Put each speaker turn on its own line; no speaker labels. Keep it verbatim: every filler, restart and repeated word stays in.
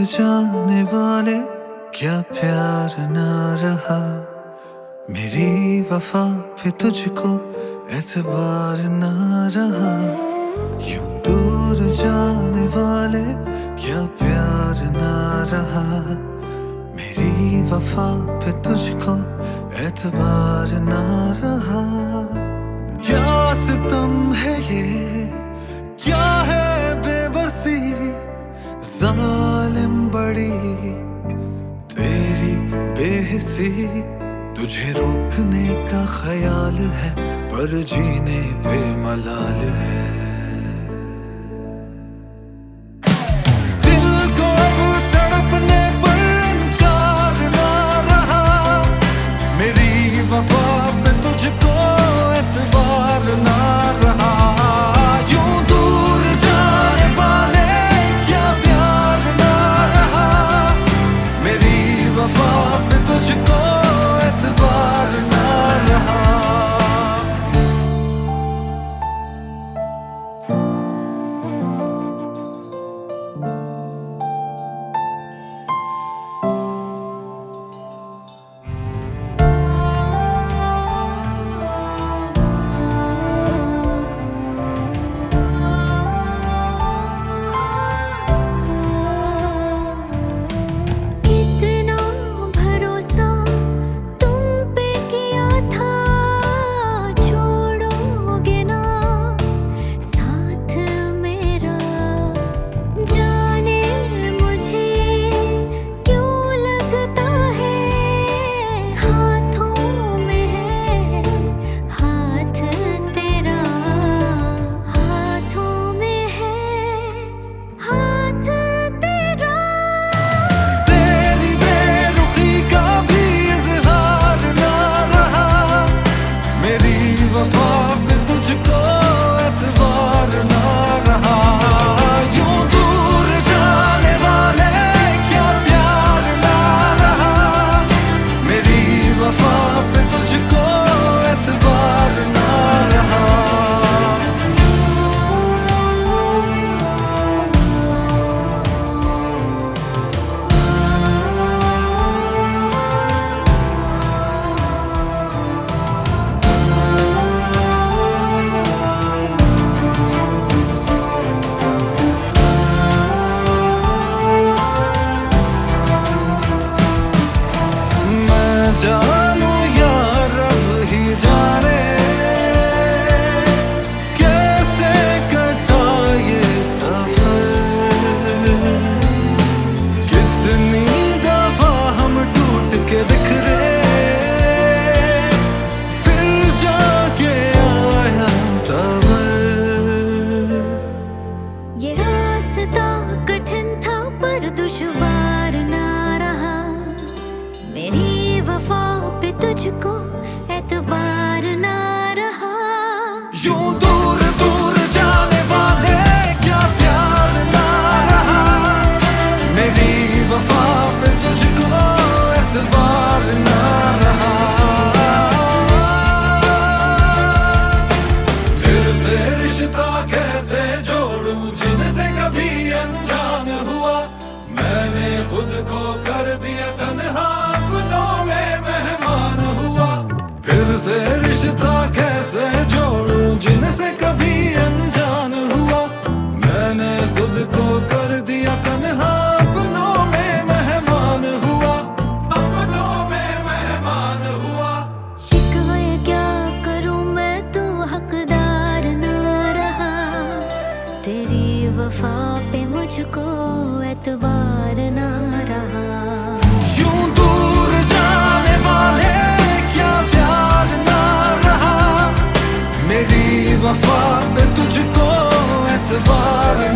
जाने वाले क्या प्यार ना रहा, मेरी वफा पे तुझको एतबार ना रहा। यूं दूर जाने वाले क्या प्यार ना रहा, मेरी वफा पे तुझको एतबार ना रहा। क्या सितम है ये, क्या है बेबसी, जालिम बड़ी तेरी बेहिसी। तुझे रोकने का ख्याल है पर जीने पे मलाल है। दिल को अब तड़पने पर इनकार ना रहा, मेरी वफा पे तुझको एतबार ना रहा। यूं दूर जाने वाले क्या प्यार ना रहा, मेरी वफा पे तुझको एतबार ना रहा। वफा पे तुझको एतबार ना रहा। यूं दूर जाने वाले क्या प्यार ना रहा, मेरी वफा पे तुझको एतबार ना रहा। जानू या रब ही जाने कैसे कटा ये सफर। कितनी दफा हम टूट के बिखरे, फिर जाके आया सबर।
ये रास्ता कठिन था पर दुश्वार ना रहा, मेरी वफा पे तुझको एतबार ना रहा।
यूं दूर दूर जाने वाले क्या प्यार ना रहा, मेरी वफा पे तुझको एतबार ना रहा। फिर से रिश्ता कैसे जोड़ूं जिनसे कभी अनजान हुआ, मैंने खुद को कर दिया तन्हा फिर से रिश्ता कैसे जोड़ूं जिनसे कभी अनजान हुआ, मैंने खुद को कर दिया तन्हा अपनों में मेहमान हुआ, अपनों में मेहमान हुआ।
शिकवे क्या करूं मैं तो हकदार ना रहा, तेरी वफा पे मुझको एतबार ना रहा।
यूं दूर जाने वाले मेरी वफा पे तुझको एतबार